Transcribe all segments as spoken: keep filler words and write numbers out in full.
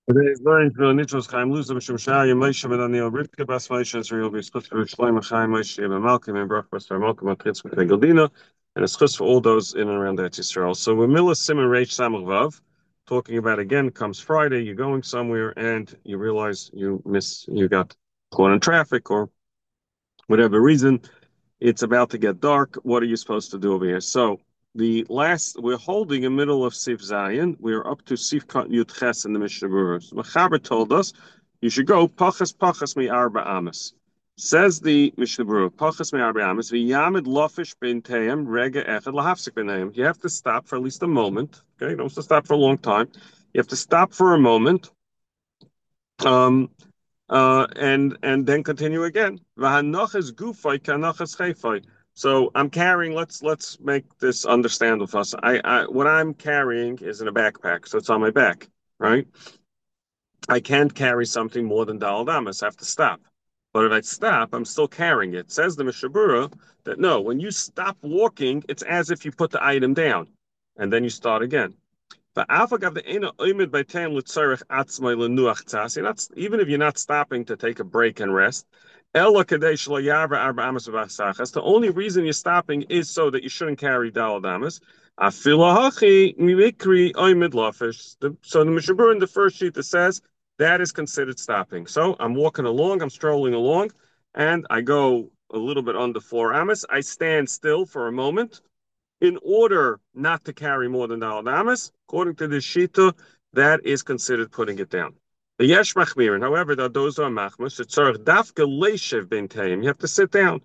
Today's learning from Nicholas Chaim Luzim Shem Shai Moshe Ben Daniel Rivka Bas Moshe Israel B'Schus for Shlomo Chaim Moshe Ben Malcolm and Baruch Bas Malcolm and Chitzvah Galdina, and a schus for all those in and around Eretz Yisrael. So we're Milah Simon Reish Samach Vav, talking about again. Comes Friday, you're going somewhere and you realize you miss, you got caught in traffic or whatever reason. It's about to get dark. What are you supposed to do over here? So the last, we're holding in the middle of Sif Zayin. We're up to Sif Yud Ches in the Mishnah Berurah. Mechaber told us you should go Pachas Pachas Mi Arba Amas. Says the Mishnah Berurah, Pachas Mi Arba Amas, V'yamid Lofish Ben Tayim Rega Echad Lahafsik Ben Tayim. You have to stop for at least a moment. Okay, you don't have to stop for a long time. You have to stop for a moment. Um, uh, and and then continue again. So I'm carrying. Let's let's make this understandable for us. I, I what I'm carrying is in a backpack, so it's on my back, right? I can't carry something more than Daled Amos. I have to stop. But if I stop, I'm still carrying it. Says the Mishnah Berurah that no, when you stop walking, it's as if you put the item down, and then you start again. But even if you're not stopping to take a break and rest, the only reason you're stopping is so that you shouldn't carry daladamas. So the Mishabur in the first sheet that says that is considered stopping. So I'm walking along, I'm strolling along, and I go a little bit under four amas. I stand still for a moment in order not to carry more than Dalad Amas. According to the Shita, that is considered putting it down. The Yesh Machmirin, however, that those are Machmas, it's Dafka Leishev Ben Tayim. You have to sit down.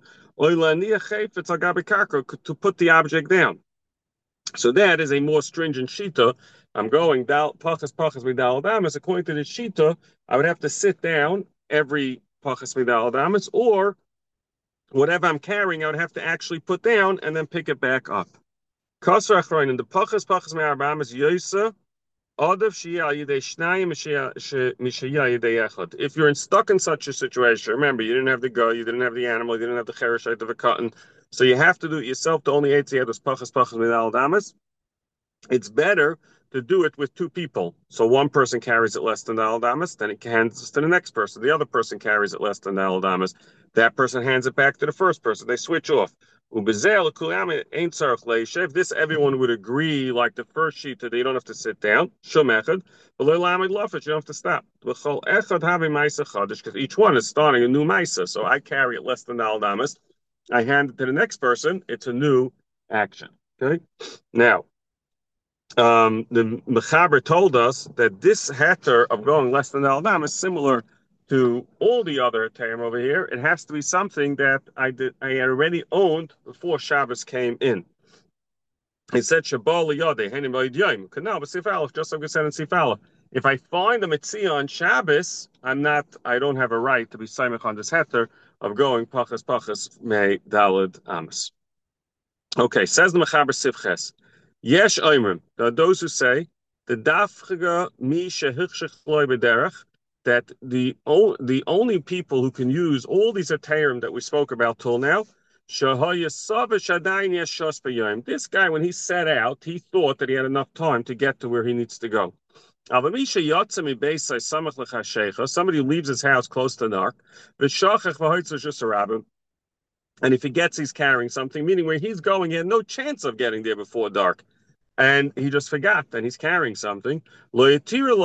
To put the object down. So that is a more stringent Shita. I'm going down Pachas Pachas Midal Damas. According to the Shita, I would have to sit down every Pachas Midal Damas, or whatever I'm carrying, I would have to actually put down and then pick it back up. Kasra Achroin, and the Pachas Pachas Me'arbam is Yosa, Adav Shia Yidei Shnayim Mishaya Yidei Echad. If you're in, stuck in such a situation, remember, you didn't have the go, you didn't have the animal, you didn't have the cherishite of a cotton, so you have to do it yourself. The only eight was Pachas Pachas Me'al Damas. It's better to do it with two people. So one person carries it less than the aldamas, then it hands it to the next person. The other person carries it less than the aldamas. That person hands it back to the first person. They switch off. This everyone would agree, like the first sheet, that you don't have to sit down. Shomechad, but you don't have to stop. Because each one is starting a new maisa. So I carry it less than the aldamas. I hand it to the next person. It's a new action. Okay. Now, um, the Mechaber told us that this heter of going less than the Aldam is similar to all the other heterim over here. It has to be something that I did I had already owned before Shabbos came in. He said Shabbat liyadeh henim b'yidiyim. Canal, but Sifalef, just like we said in Sifalef. If I find a mitzvah on Shabbos, I'm not. I don't have a right to be saimach on this heter of going pachas pachas me dalad amas. Okay, says the Mechaber Sifches. Yesh Oimrim. There are those who say the dafchiga mi shehichshich bederach, that the the only people who can use all these aterim that we spoke about till now, this guy, when he set out, he thought that he had enough time to get to where he needs to go. Somebody who leaves his house close to dark, and if he gets he's carrying something, meaning where he's going, he had no chance of getting there before dark, and he just forgot that he's carrying something. So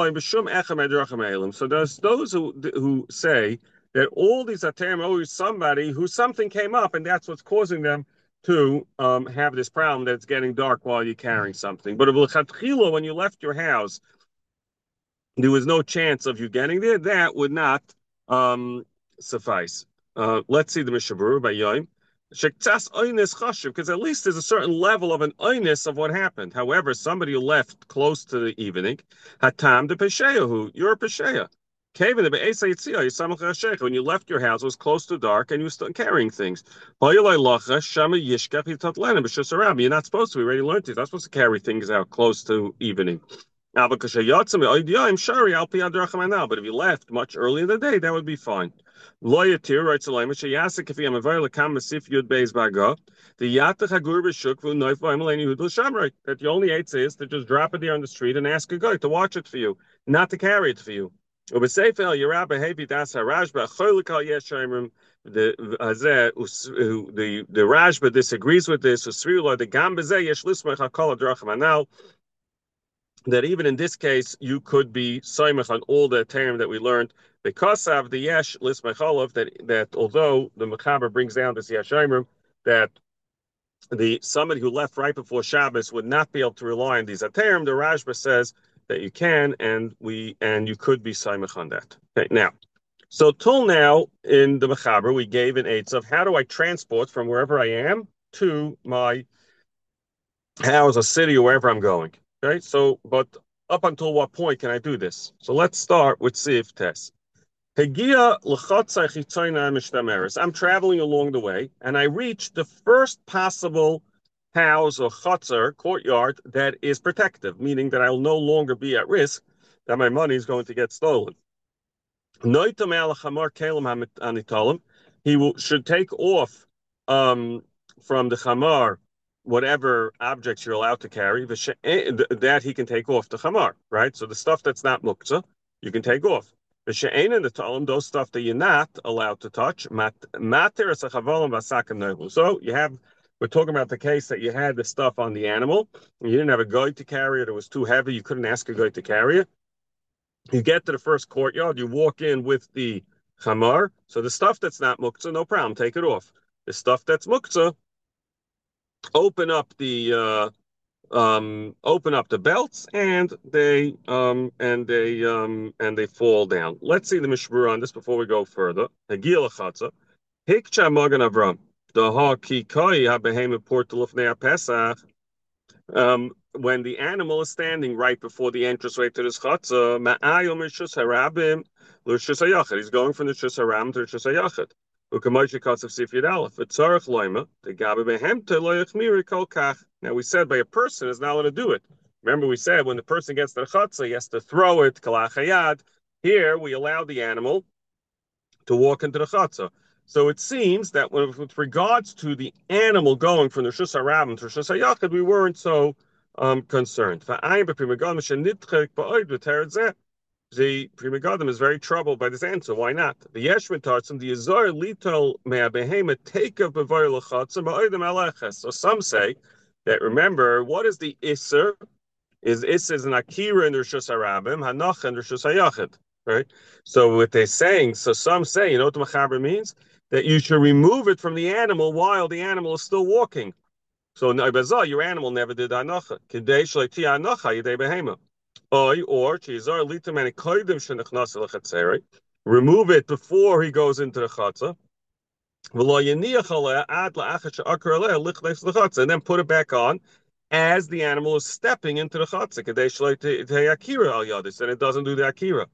there's those who who say that all these aterim are always somebody who something came up, and that's what's causing them to um, have this problem that it's getting dark while you're carrying something. But when you left your house, there was no chance of you getting there. That would not um, suffice. Uh, let's see the Mishnah Berurah by Yoim. Because at least there's a certain level of an oinus of what happened. However, somebody who left close to the evening, hatam de pesheyahu, you're a pesheya. When you left your house, it was close to dark, and you were still carrying things. You're not supposed to. We already learned it. You're not supposed to carry things out close to evening. Now, because I'm sorry, I'll pay now. But if you left much earlier in the day, that would be fine. Lawyer Tir writes a line, which Yasik if I'm available, come Sif Yud Beis Baga. The Yatach Hagur B'Shuk Vu Noif V'Amaleni Hudul Shamrei. That the only eight is to just drop it there on the street and ask a guy to watch it for you, not to carry it for you. Ubesefel Yerab Behevi Das Harashba Cholikal Yeshayim. The the the Rashba disagrees with this. The Gambeze Yesh Lismach Hakol Dracham Anal. That even in this case, you could be soimach on all the term that we learned because of the yesh lismecholov, that that although the mechaber brings down this yeshayim, that the somebody who left right before Shabbos would not be able to rely on these aterim. The Rashba says that you can, and we and you could be soimach on that. Okay, now, so till now in the mechaber we gave an eights of how do I transport from wherever I am to my house, a city, or wherever I'm going. Okay, so, but up until what point can I do this? So let's start with Siv test. I'm traveling along the way, and I reach the first possible house or chutzner, courtyard, that is protective, meaning that I will no longer be at risk that my money is going to get stolen. He will, should take off um, from the chamar whatever objects you're allowed to carry, that he can take off the chamar, right? So the stuff that's not muktzah, you can take off. The she'ein and the talim, those stuff that you're not allowed to touch, mater is a chavalim vasakim nehu. So you have, we're talking about the case that you had the stuff on the animal, and you didn't have a guy to carry it, it was too heavy, you couldn't ask a guy to carry it. You get to the first courtyard, you walk in with the chamar, so the stuff that's not muktzah, no problem, take it off. The stuff that's muktzah, open up the uh, um, open up the belts, and they um, and they um, and they fall down. Let's see the mishmur on this before we go further. Hagil achatza, hikcha magen avram, the ha ki koi ha behemoth portal of nea pesach. Um, when the animal is standing right before the entranceway to this chatzah, ma'ayom rishus harabim l'rishus hayachid. He's going from the rishus haram to the rishus hayachid. Now we said by a person is not allowed to do it. Remember we said when the person gets to the chatzah, he has to throw it, kalachayad. Here we allow the animal to walk into the chatzah. So it seems that with regards to the animal going from the Rishus HaRabim to Rishus HaYachid, we weren't so um, concerned. The Pri Megadim is very troubled by this answer. Why not? The Yeshvin Tartzim, the Yizar Litol Mea Behema take of Bavoy Lachatzim Ba'odim Aleches. So some say that remember, what is the Isser? Is Isser is an Akira in the Rishus HaRabim, Hanach in the Rishus HaYachid. Right? So what they're saying, so some say, you know what the Machaber means? That you should remove it from the animal while the animal is still walking. So your animal never did Hanacha. Kidei Shaliti Hanacha Yidei Behema. Or remove it before he goes into the chatzah, and then put it back on as the animal is stepping into the chatzah. And it doesn't do the akira.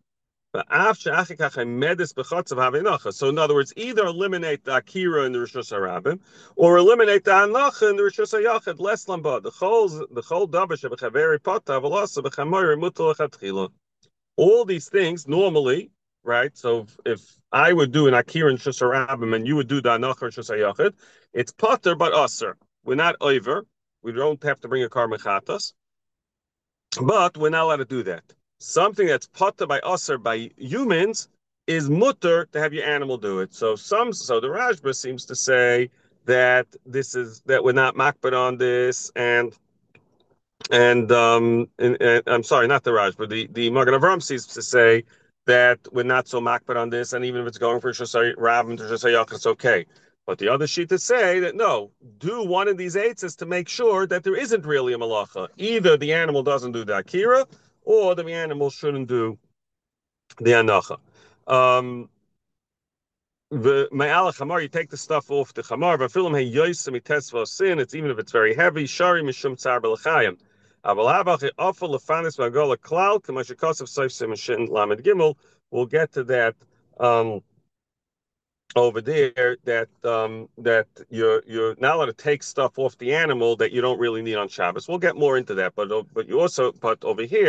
So in other words, either eliminate the akira in the Rishus HaRabim, or eliminate the hanacha in the Rishus HaYachid. Less lamba. The whole the whole davar shebechaveri pata v'lasa b'chamoyer mutal lechatchila. All these things normally, right? So if, if I would do an akira in Rishus HaRabim and you would do the hanacha in Rishus HaYachid, it's pater but aser. We're not over. We don't have to bring a karma chatas, but we're not allowed to do that. Something that's pater by us or by humans is mutter to have your animal do it. So some, so the Rashba seems to say that this is that we're not makbid on this, and and um, and, and I'm sorry, not the Rashba. The the Magen Avram seems to say that we're not so makbid on this, and even if it's going for Shosay Rabin to Shosay Yach, it's okay. But the other sheet to say that no, do one of these eights is to make sure that there isn't really a malacha. Either the animal doesn't do the akira, or the animal shouldn't do the anacha. Um, the ma'al chamar, you take the stuff off the chamar. V'filim hey yoysim itesva sin. It's even if it's very heavy. Shari mishum tzar belachayim. Avalabach offer lefanis v'agola klal k'mashikosav soif sim shin lamed gimel. We'll get to that um, over there. That um, that you're you're not allowed to take stuff off the animal that you don't really need on Shabbos. We'll get more into that, but but you also but over here.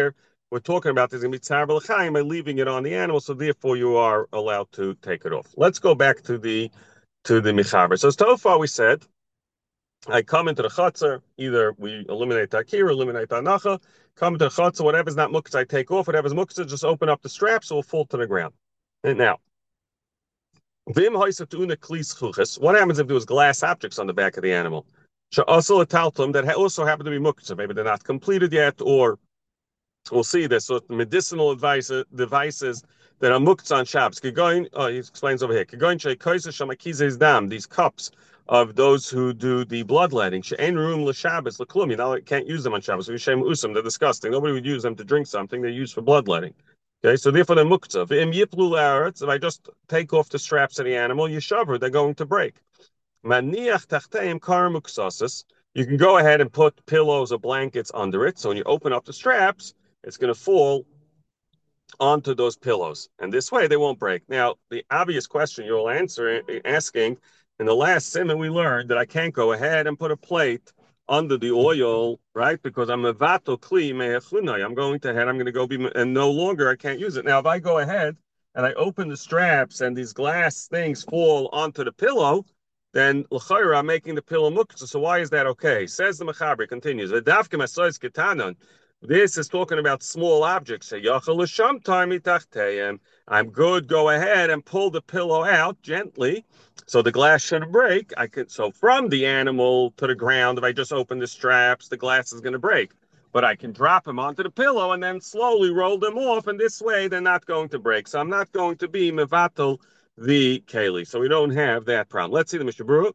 we're talking about there's going to be tzar b'lechaim by leaving it on the animal, so therefore you are allowed to take it off. Let's go back to the to the Mechaber. So so far we said, I come into the Chatzar, either we eliminate the Akira, eliminate the Anacha, come into the Chatzar, whatever's not muktzah, I take off, whatever's muktzah, just open up the straps, so it will fall to the ground. And now, what happens if there was glass objects on the back of the animal? That also happen to be muktzah. Maybe they're not completed yet, or we'll see this. So medicinal advice, uh, devices that are muktzah on Shabbos. Oh, he explains over here. These cups of those who do the bloodletting. She'ain room l'Shabbos l'klum. You know, you can't use them on Shabbos. V'shem usam. They're disgusting. Nobody would use them to drink something. They're used for bloodletting. Okay, so therefore they're muktzah. V'im yiplu la'aretz. If I just take off the straps of the animal, yeshaver, they're going to break. Maniach tachteim kar muksasis. You can go ahead and put pillows or blankets under it. So when you open up the straps, it's going to fall onto those pillows, and this way they won't break. Now, the obvious question you're all answering, asking, in the last simon we learned that I can't go ahead and put a plate under the oil, right? Because I'm a vato kli me'echunai. I'm going to head. I'm going to go be, and no longer I can't use it. Now, if I go ahead and I open the straps and these glass things fall onto the pillow, then l'chayra I'm making the pillow muktzah. So why is that okay? Says the Mechaber, continues. V'dafke masois ketanon. This is talking about small objects. I'm good. Go ahead and pull the pillow out gently, so the glass shouldn't break. I could so from the animal to the ground. If I just open the straps, the glass is going to break. But I can drop them onto the pillow and then slowly roll them off, and this way they're not going to break. So I'm not going to be mevatel the keli. So we don't have that problem. Let's see the Mishnah Berurah.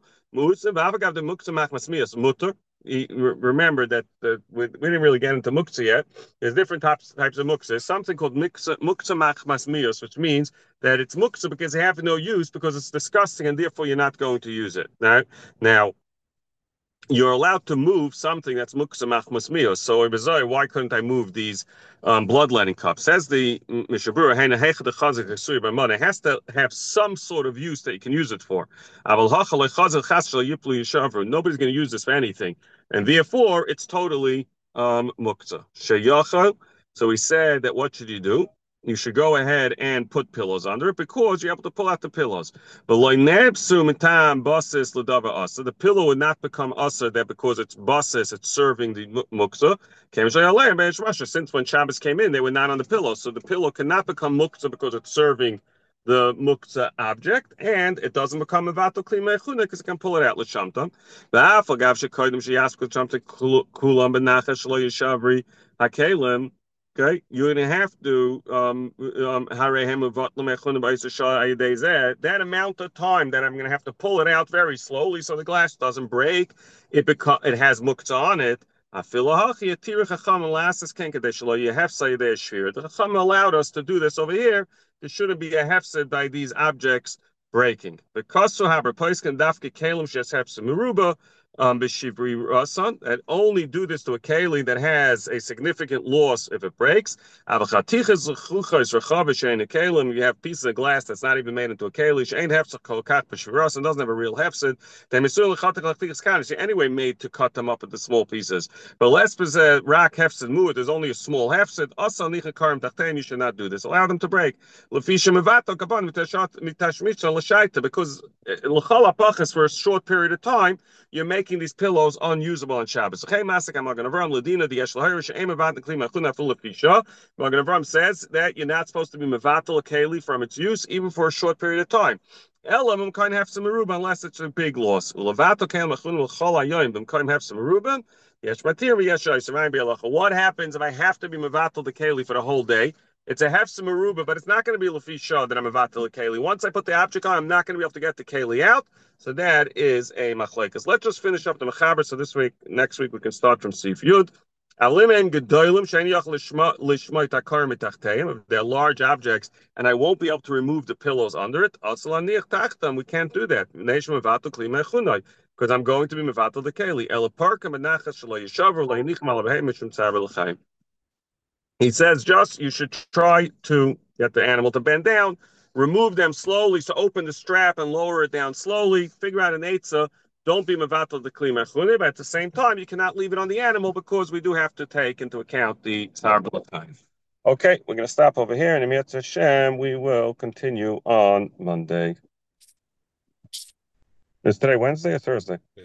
Mutter. Remember that the, we, we didn't really get into muktzah yet. There's different types, types of muktzah. There's something called muktzah machmas mios, which means that it's muktzah because they have no use, because it's disgusting, and therefore you're not going to use it. Right? Now, you're allowed to move something that's muktzah machmas mios. So, why couldn't I move these um, bloodletting cups? Says the Mishnah Berurah, it has to have some sort of use that you can use it for. Nobody's going to use this for anything, and therefore it's totally um, muktzah. So he said that what should you do? You should go ahead and put pillows under it, because you're able to pull out the pillows. But so the pillow would not become usher there because it's basis, it's serving the muktzah. Since when Shabbos came in, they were not on the pillow. So the pillow cannot become muktzah because it's serving the muktzah object, and it doesn't become a vato kli me'echuna because it can pull it out l'shamtam. Okay, you're going to have to um, um, that amount of time that I'm going to have to pull it out very slowly so the glass doesn't break. It beca- it has muktzah on it. The Chacham allowed us to do this over here. There shouldn't be a hefsed by these objects breaking. The Kosu Haber Poiskan Dafke Kalim Shes Hefsed Meruba. Um, and only do this to a keli that has a significant loss if it breaks. You have pieces of glass that's not even made into a keli. And doesn't have a real hefsid. Anyway, made to cut them up into small pieces. But less rock hefsid muad. There's only a small hefsid. You should not do this. Allow them to break. Because for a short period of time, you're making these pillows unusable on Shabbos. Magen Avram says that you're not supposed to be mevatel a keli from its use, even for a short period of time. Elam kind of have some meruba unless it's a big loss. What happens if I have to be mevatel the keli for the whole day? It's a hefsa meruba, but it's not going to be lefisha that I'm mevatel a keli. Once I put the object on, I'm not going to be able to get the keli out. So that is a machlekes. Let's just finish up the mechaber. So this week, next week, we can start from Sif Yud. They're large objects, and I won't be able to remove the pillows under it. We can't do that because I'm going to be mevatel the keli. He says just you should try to get the animal to bend down, remove them slowly, so open the strap and lower it down slowly, figure out an eitzah. Don't be mevatel the kli mechune, but at the same time, you cannot leave it on the animal because we do have to take into account the tzar b'latayim. Okay, we're going to stop over here, and in Mitzvah Hashem, we will continue on Monday. Is today Wednesday or Thursday?